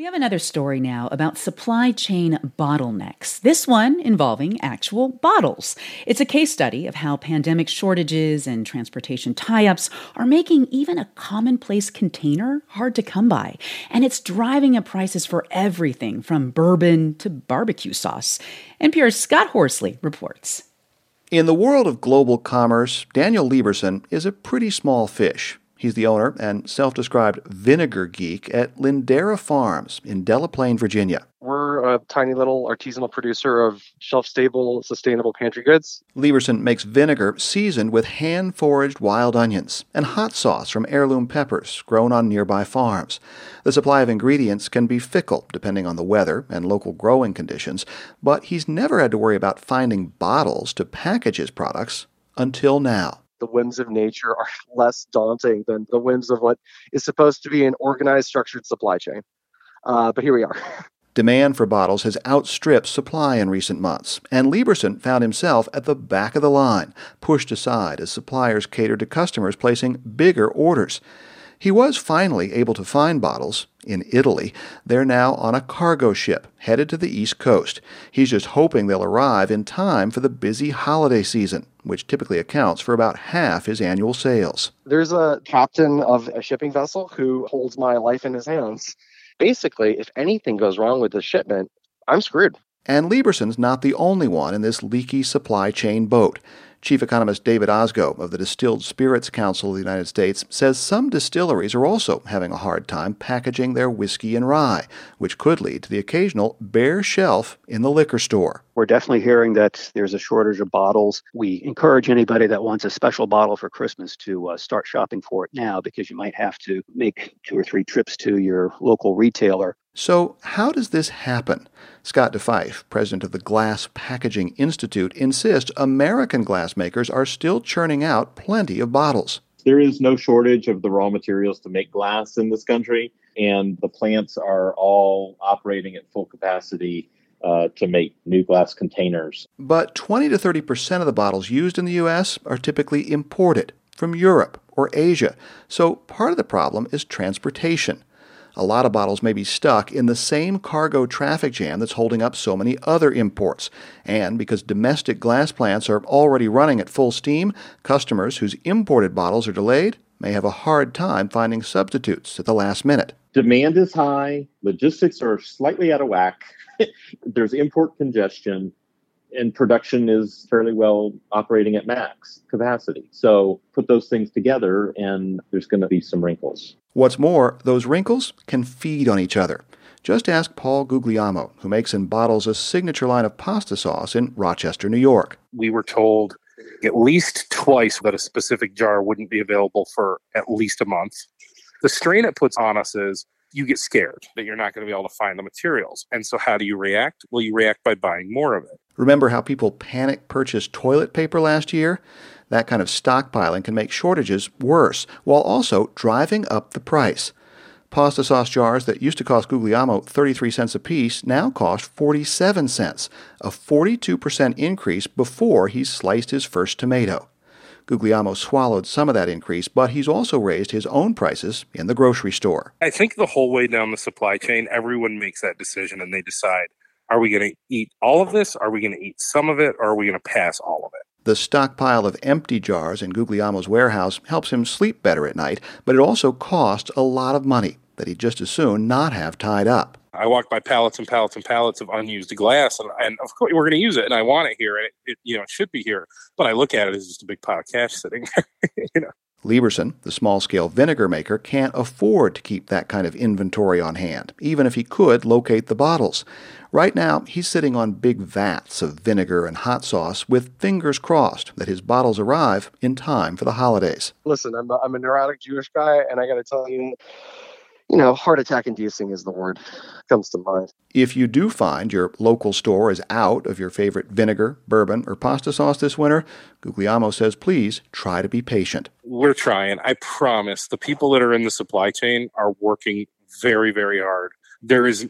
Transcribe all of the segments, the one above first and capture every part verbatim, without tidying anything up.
We have another story now about supply chain bottlenecks, this one involving actual bottles. It's a case study of how pandemic shortages and transportation tie-ups are making even a commonplace container hard to come by. And it's driving up prices for everything from bourbon to barbecue sauce. N P R's Scott Horsley reports. In the world of global commerce, Daniel Lieberson is a pretty small fish. He's the owner and self-described vinegar geek at Lindera Farms in Delaplane, Virginia. We're a tiny little artisanal producer of shelf-stable, sustainable pantry goods. Lieberson makes vinegar seasoned with hand-foraged wild onions and hot sauce from heirloom peppers grown on nearby farms. The supply of ingredients can be fickle depending on the weather and local growing conditions, but he's never had to worry about finding bottles to package his products until now. The whims of nature are less daunting than the whims of what is supposed to be an organized, structured supply chain. Uh, but here we are. Demand for bottles has outstripped supply in recent months, and Lieberson found himself at the back of the line, pushed aside as suppliers catered to customers placing bigger orders. He was finally able to find bottles in Italy. They're now on a cargo ship headed to the East Coast. He's just hoping they'll arrive in time for the busy holiday season, which typically accounts for about half his annual sales. There's a captain of a shipping vessel who holds my life in his hands. Basically, if anything goes wrong with the shipment, I'm screwed. And Lieberson's not the only one in this leaky supply chain boat. Chief Economist David Osgo of the Distilled Spirits Council of the United States says some distilleries are also having a hard time packaging their whiskey and rye, which could lead to the occasional bare shelf in the liquor store. We're definitely hearing that there's a shortage of bottles. We encourage anybody that wants a special bottle for Christmas to uh, start shopping for it now, because you might have to make two or three trips to your local retailer. So how does this happen? Scott DeFife, president of the Glass Packaging Institute, insists American glassmakers are still churning out plenty of bottles. There is no shortage of the raw materials to make glass in this country, and the plants are all operating at full capacity uh, to make new glass containers. But twenty to thirty percent of the bottles used in the U S are typically imported from Europe or Asia. So part of the problem is transportation. A lot of bottles may be stuck in the same cargo traffic jam that's holding up so many other imports. And because domestic glass plants are already running at full steam, customers whose imported bottles are delayed may have a hard time finding substitutes at the last minute. Demand is high, logistics are slightly out of whack, there's import congestion, and production is fairly well operating at max capacity. So put those things together and there's going to be some wrinkles. What's more, those wrinkles can feed on each other. Just ask Paul Guglielmo, who makes and bottles a signature line of pasta sauce in Rochester, New York. We were told at least twice that a specific jar wouldn't be available for at least a month. The strain it puts on us is you get scared that you're not going to be able to find the materials. And so how do you react? Well, you react by buying more of it. Remember how people panic purchased toilet paper last year? That kind of stockpiling can make shortages worse, while also driving up the price. Pasta sauce jars that used to cost Guglielmo thirty-three cents apiece now cost forty-seven cents, a forty-two percent increase before he sliced his first tomato. Guglielmo swallowed some of that increase, but he's also raised his own prices in the grocery store. I think the whole way down the supply chain, everyone makes that decision and they decide, are we going to eat all of this? Are we going to eat some of it? Or are we going to pass all of it? The stockpile of empty jars in Guglielmo's warehouse helps him sleep better at night, but it also costs a lot of money that he'd just as soon not have tied up. I walk by pallets and pallets and pallets of unused glass, and, and of course we're going to use it, and I want it here, and it, it you know it should be here. But I look at it as just a big pile of cash sitting there. you know. Lieberson, the small-scale vinegar maker, can't afford to keep that kind of inventory on hand, even if he could locate the bottles. Right now, he's sitting on big vats of vinegar and hot sauce with fingers crossed that his bottles arrive in time for the holidays. Listen, I'm a, I'm a neurotic Jewish guy, and I got to tell you, you know, heart attack inducing is the word that comes to mind. If you do find your local store is out of your favorite vinegar, bourbon, or pasta sauce this winter, Guglielmo says please try to be patient. We're trying. I promise. The people that are in the supply chain are working very, very hard. There is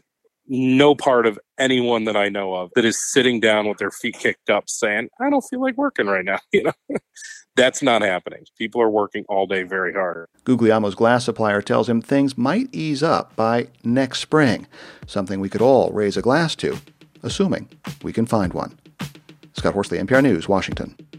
no part of anyone that I know of that is sitting down with their feet kicked up saying, I don't feel like working right now. You know, that's not happening. People are working all day very hard. Guglielmo's glass supplier tells him things might ease up by next spring, something we could all raise a glass to, assuming we can find one. Scott Horsley, N P R News, Washington.